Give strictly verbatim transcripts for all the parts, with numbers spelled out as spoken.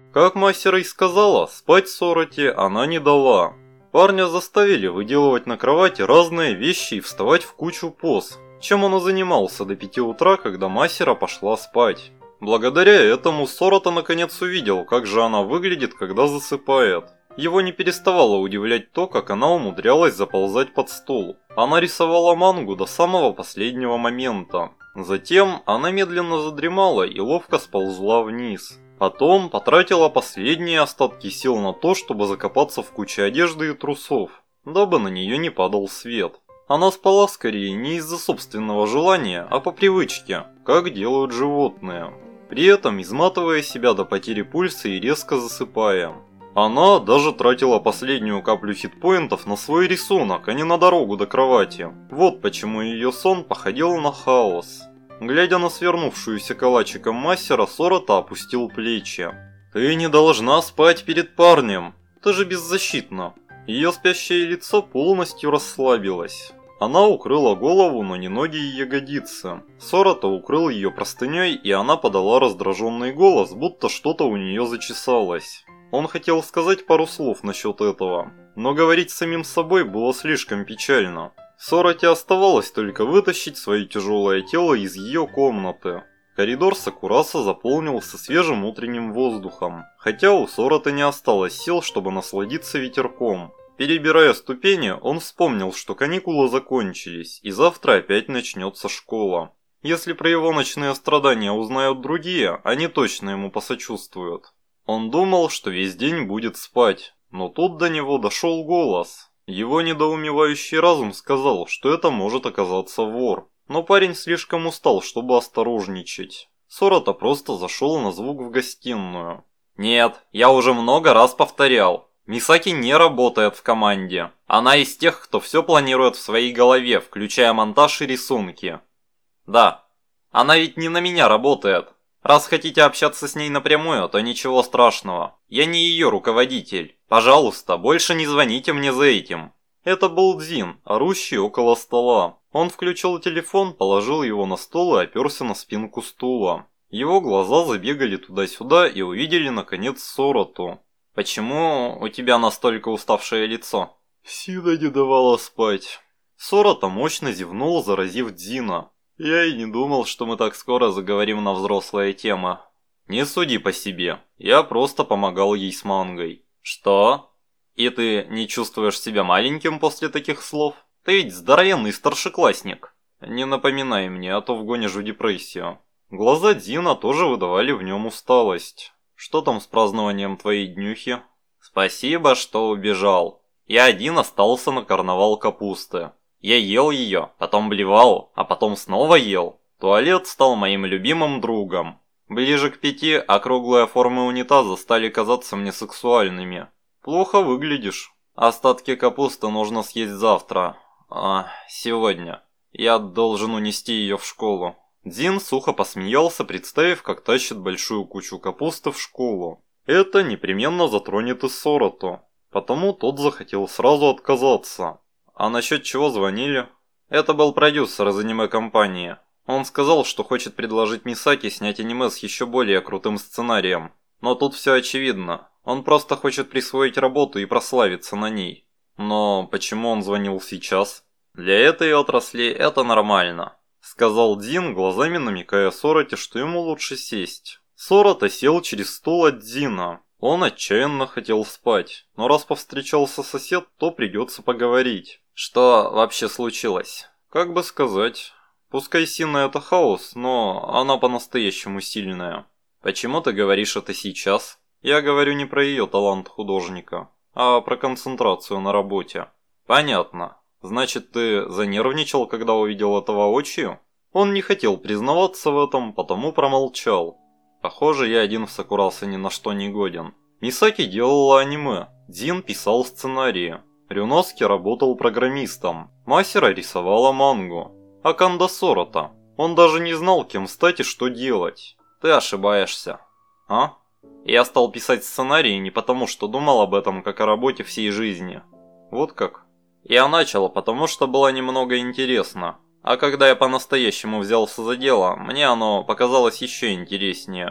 Как Масера и сказала, спать Сороте она не дала. Парня заставили выделывать на кровати разные вещи и вставать в кучу поз, чем он и занимался до пяти утра, когда Масера пошла спать. Благодаря этому Сорота наконец увидел, как же она выглядит, когда засыпает. Его не переставало удивлять то, как она умудрялась заползать под стол. Она рисовала мангу до самого последнего момента. Затем она медленно задремала и ловко сползла вниз. Потом потратила последние остатки сил на то, чтобы закопаться в куче одежды и трусов, дабы на нее не падал свет. Она спала скорее не из-за собственного желания, а по привычке, как делают животные. При этом изматывая себя до потери пульса и резко засыпая. Она даже тратила последнюю каплю хитпоинтов на свой рисунок, а не на дорогу до кровати. Вот почему ее сон походил на хаос. Глядя на свернувшуюся калачиком Масера, Сорота опустил плечи. «Ты не должна спать перед парнем, ты же беззащитна». Ее спящее лицо полностью расслабилось. Она укрыла голову, но не ноги и ягодицы. Сорота укрыл ее простыней, и она подала раздраженный голос, будто что-то у нее зачесалось. Он хотел сказать пару слов насчет этого, но говорить с самим собой было слишком печально. Сороте оставалось только вытащить свое тяжелое тело из ее комнаты. Коридор Сакураса заполнился свежим утренним воздухом, хотя у Сороты не осталось сил, чтобы насладиться ветерком. Перебирая ступени, он вспомнил, что каникулы закончились, и завтра опять начнется школа. Если про его ночные страдания узнают другие, они точно ему посочувствуют. Он думал, что весь день будет спать, но тут до него дошел голос. Его недоумевающий разум сказал, что это может оказаться вор. Но парень слишком устал, чтобы осторожничать. Сорота просто зашел на звук в гостиную. «Нет, я уже много раз повторял. Мисаки не работает в команде. Она из тех, кто все планирует в своей голове, включая монтаж и рисунки. Да, она ведь не на меня работает. Раз хотите общаться с ней напрямую, то ничего страшного. Я не ее руководитель. Пожалуйста, больше не звоните мне за этим». Это был Дзин, орущий около стола. Он включил телефон, положил его на стол и оперся на спинку стула. Его глаза забегали туда-сюда и увидели наконец Сороту. «Почему у тебя настолько уставшее лицо?» «Сина не давала спать». Сорота мощно зевнул, заразив Дзина. «Я и не думал, что мы так скоро заговорим на взрослые темы». «Не суди по себе, я просто помогал ей с мангой». «Что? И ты не чувствуешь себя маленьким после таких слов? Ты ведь здоровенный старшеклассник». «Не напоминай мне, а то вгонишь в депрессию». Глаза Дзина тоже выдавали в нем усталость. «Что там с празднованием твоей днюхи?» «Спасибо, что убежал. Я один остался на карнавал капусты. Я ел ее, потом блевал, а потом снова ел. Туалет стал моим любимым другом. Ближе к пяти округлые формы унитаза стали казаться мне сексуальными. Плохо выглядишь. Остатки капусты нужно съесть завтра. А, сегодня. Я должен унести ее в школу». Дзин сухо посмеялся, представив, как тащит большую кучу капусты в школу. Это непременно затронет и Сороту, потому тот захотел сразу отказаться. «А насчет чего звонили?» «Это был продюсер из аниме-компании. Он сказал, что хочет предложить Мисаки снять аниме с еще более крутым сценарием. Но тут все очевидно. Он просто хочет присвоить работу и прославиться на ней. Но почему он звонил сейчас?» «Для этой отрасли это нормально», — сказал Дзин, глазами намекая Сороте, что ему лучше сесть. Сорота сел через стол от Дзина. Он отчаянно хотел спать, но раз повстречался сосед, то придется поговорить. «Что вообще случилось?» «Как бы сказать. Пускай Сина это хаос, но она по-настоящему сильная». «Почему ты говоришь это сейчас?» «Я говорю не про ее талант художника, а про концентрацию на работе». «Понятно. Значит, ты занервничал, когда увидел это воочию?» Он не хотел признаваться в этом, потому промолчал. «Похоже, я один в Сакурасо ни на что не годен». Мисаки делала аниме, Дзин писал сценарии, Рюноски работал программистом, Масера рисовала мангу. А Канда Сорота? Он даже не знал, кем стать и что делать. «Ты ошибаешься». «А?» «Я стал писать сценарии не потому, что думал об этом, как о работе всей жизни». «Вот как?» «Я начал, потому что было немного интересно. А когда я по-настоящему взялся за дело, мне оно показалось еще интереснее.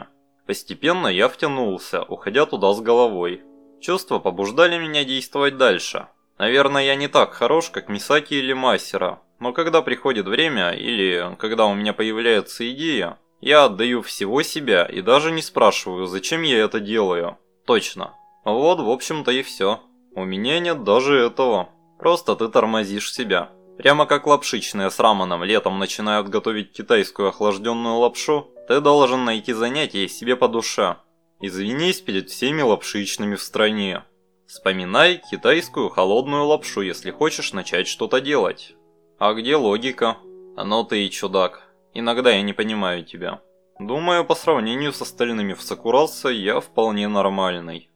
Постепенно я втянулся, уходя туда с головой. Чувства побуждали меня действовать дальше. Наверное, я не так хорош, как Мисаки или Масера, но когда приходит время, или когда у меня появляется идея, я отдаю всего себя и даже не спрашиваю, зачем я это делаю. Точно. Вот, в общем-то и все. У меня нет даже этого. Просто ты тормозишь себя. Прямо как лапшичные с раманом летом начинают готовить китайскую охлажденную лапшу, ты должен найти занятие себе по душе. Извинись перед всеми лапшичными в стране. Вспоминай китайскую холодную лапшу, если хочешь начать что-то делать. А где логика? Ну ты и чудак. Иногда я не понимаю тебя. Думаю, по сравнению с остальными в Сакурасо я вполне нормальный.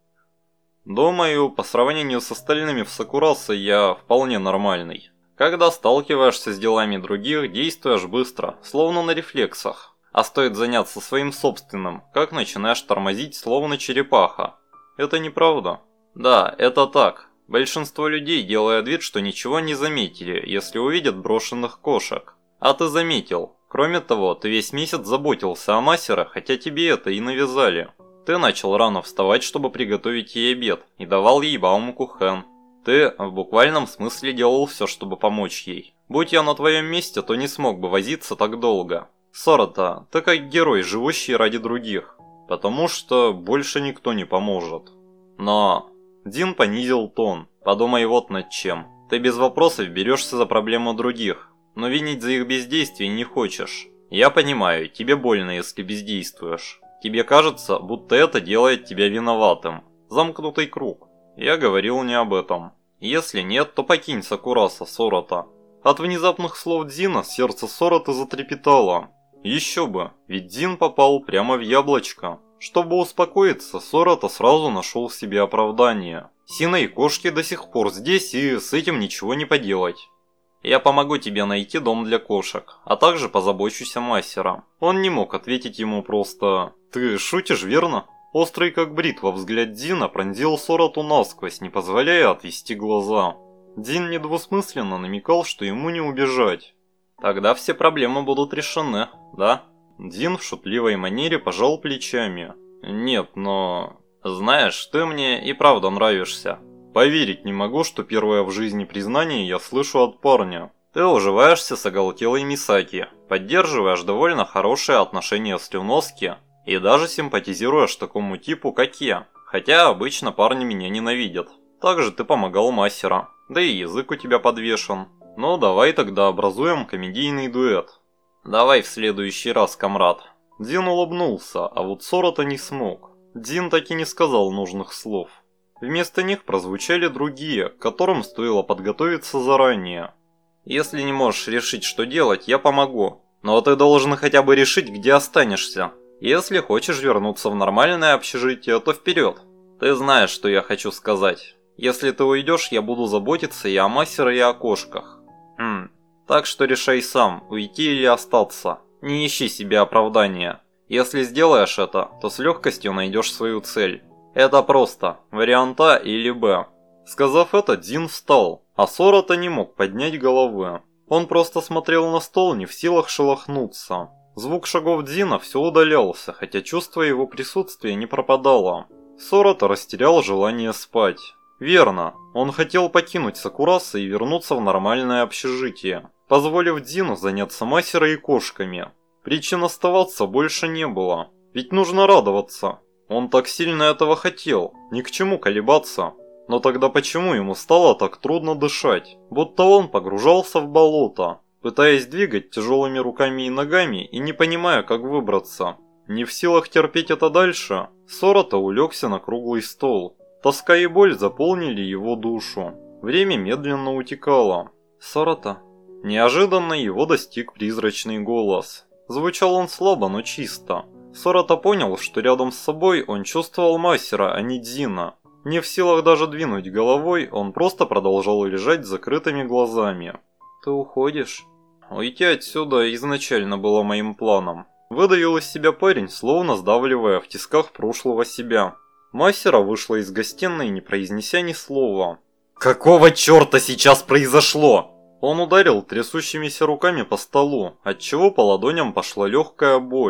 Думаю, по сравнению с остальными в Сакурасо я вполне нормальный. Когда сталкиваешься с делами других, действуешь быстро, словно на рефлексах. А стоит заняться своим собственным, как начинаешь тормозить, словно черепаха. Это неправда. Да, это так. Большинство людей, делая вид, что ничего не заметили, если увидят брошенных кошек. А ты заметил. Кроме того, ты весь месяц заботился о Масера, хотя тебе это и навязали. Ты начал рано вставать, чтобы приготовить ей обед, и давал ей баумкухен. Ты в буквальном смысле делал все, чтобы помочь ей. Будь я на твоем месте, то не смог бы возиться так долго. Сорота, ты как герой, живущий ради других. Потому что больше никто не поможет. Но... Дин понизил тон. Подумай вот над чем. Ты без вопросов берешься за проблему других, но винить за их бездействие не хочешь. Я понимаю, тебе больно, если бездействуешь. Тебе кажется, будто это делает тебя виноватым. Замкнутый круг. Я говорил не об этом. Если нет, то покинь Сакурасо, Сорота. От внезапных слов Дзина сердце Сороты затрепетало. Еще бы, ведь Дзин попал прямо в яблочко. Чтобы успокоиться, Сорота сразу нашел себе оправдание. Сина и кошки до сих пор здесь, и с этим ничего не поделать. Я помогу тебе найти дом для кошек, а также позабочусь о Масера. Он не мог ответить ему просто «Ты шутишь, верно?» Острый как бритва взгляд Дзина пронзил Сороту насквозь, не позволяя отвести глаза. Дзин недвусмысленно намекал, что ему не убежать. Тогда все проблемы будут решены, да? Дзин в шутливой манере пожал плечами. Нет, но... Знаешь, ты мне и правда нравишься. Поверить не могу, что первое в жизни признание я слышу от парня. Ты уживаешься с оголтелой Мисаки, поддерживаешь довольно хорошие отношения с Люноски и даже симпатизируешь такому типу, как я. Хотя обычно парни меня ненавидят. Также ты помогал Масера, да и язык у тебя подвешен. Ну давай тогда образуем комедийный дуэт. Давай в следующий раз, комрад. Дзин улыбнулся, а вот Сорота не смог. Дзин так и не сказал нужных слов. Вместо них прозвучали другие, к которым стоило подготовиться заранее. Если не можешь решить, что делать, я помогу. Но ты должен хотя бы решить, где останешься. Если хочешь вернуться в нормальное общежитие, то вперед. Ты знаешь, что я хочу сказать. Если ты уйдешь, я буду заботиться и о Масере, и о кошках. Хм... Так что решай сам, уйти или остаться. Не ищи себе оправдания. Если сделаешь это, то с легкостью найдешь свою цель. Это просто. Вариант А или Б. Сказав это, Дзин встал, а Сорота не мог поднять головы. Он просто смотрел на стол, не в силах шелохнуться. Звук шагов Дзина все удалялся, хотя чувство его присутствия не пропадало. Сорота растерял желание спать. Верно, он хотел покинуть Сакурасо и вернуться в нормальное общежитие, позволив Дзину заняться Масерой и кошками. Причин оставаться больше не было, ведь нужно радоваться. Он так сильно этого хотел, ни к чему колебаться. Но тогда почему ему стало так трудно дышать? Будто он погружался в болото, пытаясь двигать тяжелыми руками и ногами и не понимая, как выбраться. Не в силах терпеть это дальше, Сорота улегся на круглый стол. Тоска и боль заполнили его душу. Время медленно утекало. «Сорота». Неожиданно его достиг призрачный голос. Звучал он слабо, но чисто. Сорота понял, что рядом с собой он чувствовал Масера, а не Дзина. Не в силах даже двинуть головой, он просто продолжал лежать с закрытыми глазами. «Ты уходишь?» Уйти отсюда изначально было моим планом. Выдавил из себя парень, словно сдавливая в тисках прошлого себя. Масера вышла из гостиной, не произнеся ни слова. «Какого черта сейчас произошло?» Он ударил трясущимися руками по столу, отчего по ладоням пошла легкая боль.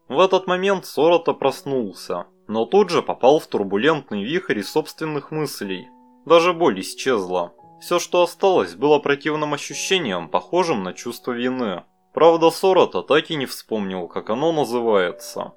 В этот момент Сорота проснулся, но тут же попал в турбулентный вихрь из собственных мыслей. Даже боль исчезла. Все, что осталось, было противным ощущением, похожим на чувство вины. Правда, Сорота так и не вспомнил, как оно называется.